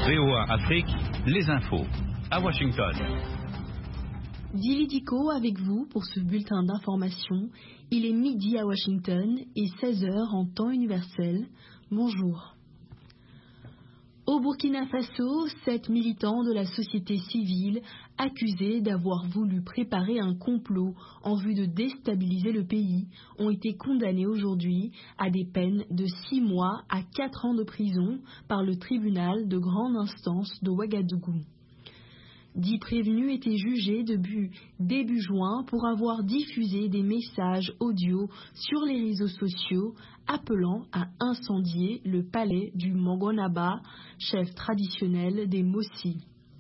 VOA Afrique, les infos. À Washington. Dili Diko avec vous pour ce bulletin d'information. Il est midi à Washington et 16h en temps universel. Bonjour. Au Burkina Faso, 7 militants de la société civile accusés d'avoir voulu préparer un complot en vue de déstabiliser le pays ont été condamnés aujourd'hui à des peines de 6 mois à 4 ans de prison par le tribunal de grande instance de Ouagadougou. 10 prévenus étaient jugés début juin pour avoir diffusé des messages audio sur les réseaux sociaux appelant à incendier le palais du Mongonaba, chef traditionnel des Mossi.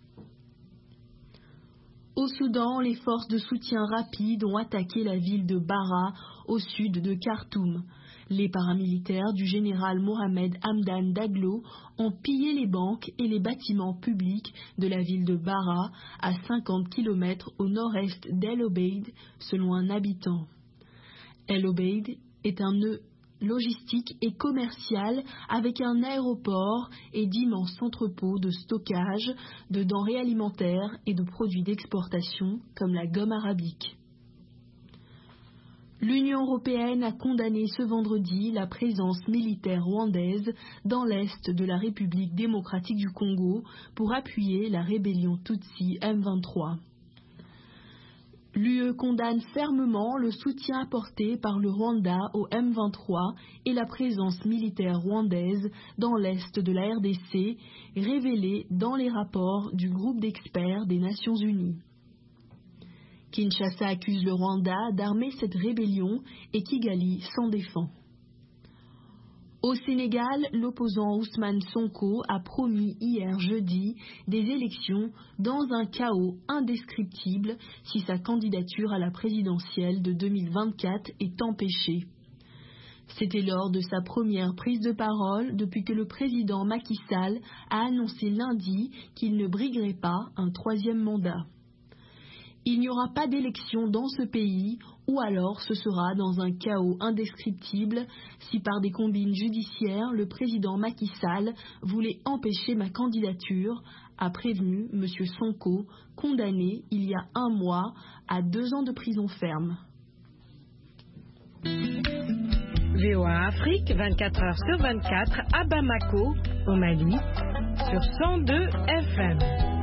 Au Soudan, les forces de soutien rapide ont attaqué la ville de Bara, au sud de Khartoum. Les paramilitaires du général Mohamed Hamdan Daglo ont pillé les banques et les bâtiments publics de la ville de Bara, à 50 km au nord-est d'El Obeid, selon un habitant. El Obeid est un nœud logistique et commercial avec un aéroport et d'immenses entrepôts de stockage de denrées alimentaires et de produits d'exportation comme la gomme arabique. L'Union européenne a condamné ce vendredi la présence militaire rwandaise dans l'est de la République démocratique du Congo pour appuyer la rébellion Tutsi M23. L'UE condamne fermement le soutien apporté par le Rwanda au M23 et la présence militaire rwandaise dans l'est de la RDC, révélée dans les rapports du groupe d'experts des Nations Unies. Kinshasa accuse le Rwanda d'armer cette rébellion et Kigali s'en défend. Au Sénégal, l'opposant Ousmane Sonko a promis hier jeudi des élections dans un chaos indescriptible si sa candidature à la présidentielle de 2024 est empêchée. C'était lors de sa première prise de parole depuis que le président Macky Sall a annoncé lundi qu'il ne briguerait pas un 3e mandat. Il n'y aura pas d'élection dans ce pays, ou alors ce sera dans un chaos indescriptible si par des combines judiciaires le président Macky Sall voulait empêcher ma candidature, a prévenu M. Sonko, condamné il y a 1 mois à 2 ans de prison ferme. VOA Afrique, 24h/24 à Bamako, au Mali, sur 102 FM.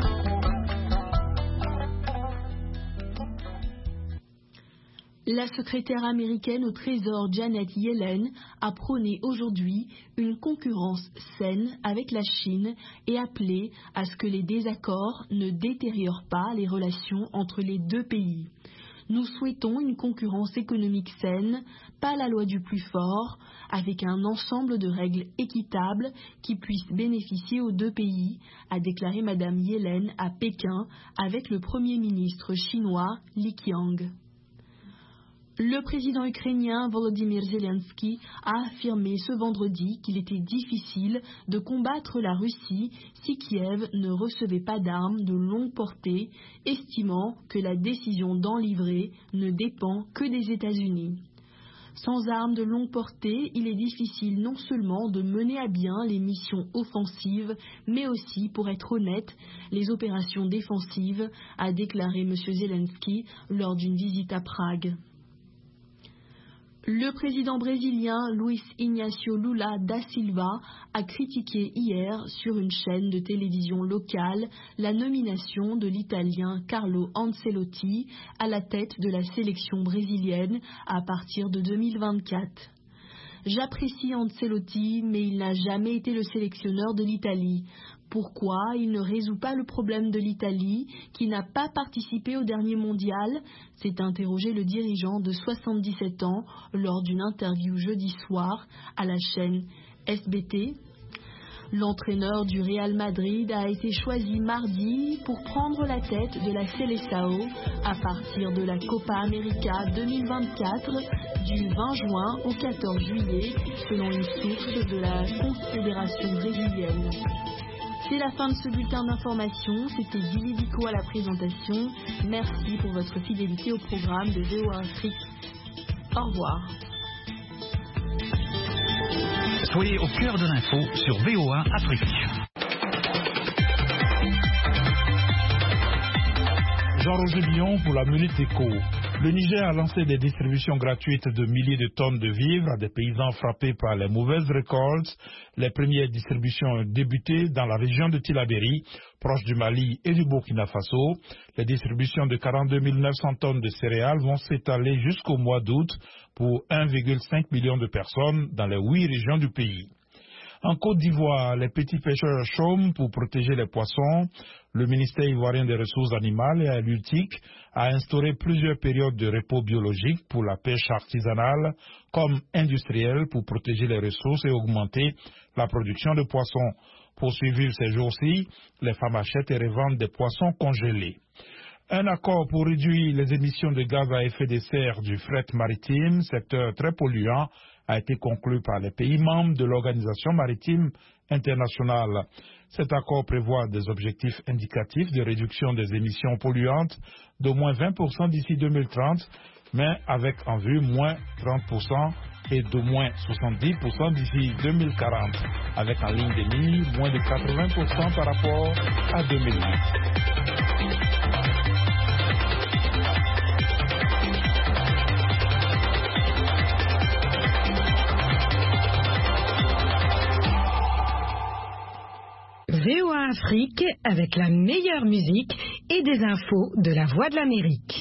La secrétaire américaine au Trésor Janet Yellen a prôné aujourd'hui une concurrence saine avec la Chine et appelé à ce que les désaccords ne détériorent pas les relations entre les deux pays. Nous souhaitons une concurrence économique saine, pas la loi du plus fort, avec un ensemble de règles équitables qui puissent bénéficier aux deux pays, a déclaré Mme Yellen à Pékin avec le Premier ministre chinois Li Qiang. Le président ukrainien Volodymyr Zelensky a affirmé ce vendredi qu'il était difficile de combattre la Russie si Kiev ne recevait pas d'armes de longue portée, estimant que la décision d'en livrer ne dépend que des États-Unis. Sans armes de longue portée, il est difficile non seulement de mener à bien les missions offensives, mais aussi, pour être honnête, les opérations défensives, a déclaré M. Zelensky lors d'une visite à Prague. Le président brésilien Luiz Inácio Lula da Silva a critiqué hier sur une chaîne de télévision locale la nomination de l'Italien Carlo Ancelotti à la tête de la sélection brésilienne à partir de 2024. J'apprécie Ancelotti, mais il n'a jamais été le sélectionneur de l'Italie. Pourquoi il ne résout pas le problème de l'Italie, qui n'a pas participé au dernier mondial? S'est interrogé le dirigeant de 77 ans lors d'une interview jeudi soir à la chaîne SBT. L'entraîneur du Real Madrid a été choisi mardi pour prendre la tête de la Seleção à partir de la Copa América 2024 du 20 juin au 14 juillet, selon une source de la Confédération brésilienne. C'est la fin de ce bulletin d'information. C'était Dili Diko à la présentation. Merci pour votre fidélité au programme de VOA Afrique. Au revoir. Soyez au cœur de l'info sur VOA Afrique. Jean-Roger Billon pour la Minute Éco. Le Niger a lancé des distributions gratuites de milliers de tonnes de vivres à des paysans frappés par les mauvaises récoltes. Les premières distributions ont débuté dans la région de Tillabéri, proche du Mali et du Burkina Faso. Les distributions de 42 900 tonnes de céréales vont s'étaler jusqu'au mois d'août pour 1,5 million de personnes dans les 8 régions du pays. En Côte d'Ivoire, les petits pêcheurs chôment pour protéger les poissons. Le ministère ivoirien des Ressources animales et halieutiques a instauré plusieurs périodes de repos biologique pour la pêche artisanale comme industrielle pour protéger les ressources et augmenter la production de poissons. Pour survivre ces jours-ci, les femmes achètent et revendent des poissons congelés. Un accord pour réduire les émissions de gaz à effet de serre du fret maritime, secteur très polluant, a été conclu par les pays membres de l'Organisation maritime internationale. Cet accord prévoit des objectifs indicatifs de réduction des émissions polluantes d'au moins 20% d'ici 2030, mais avec en vue moins 30% et d'au moins 70% d'ici 2040, avec en ligne de mire moins de 80% par rapport à 2008. VOA Afrique avec la meilleure musique et des infos de la Voix de l'Amérique.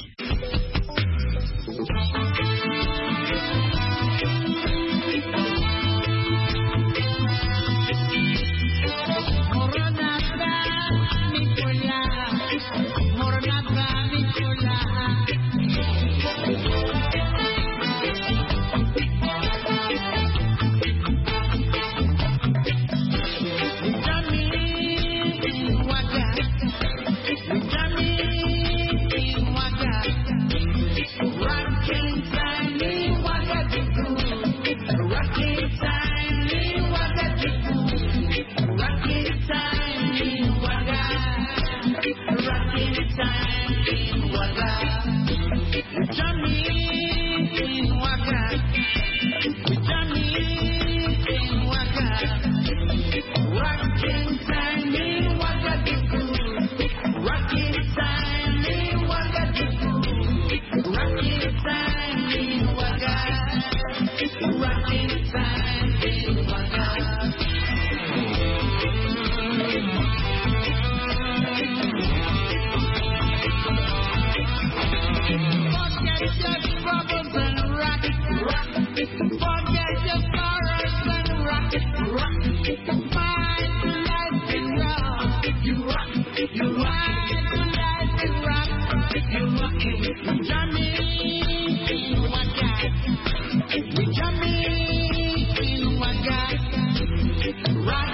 Right.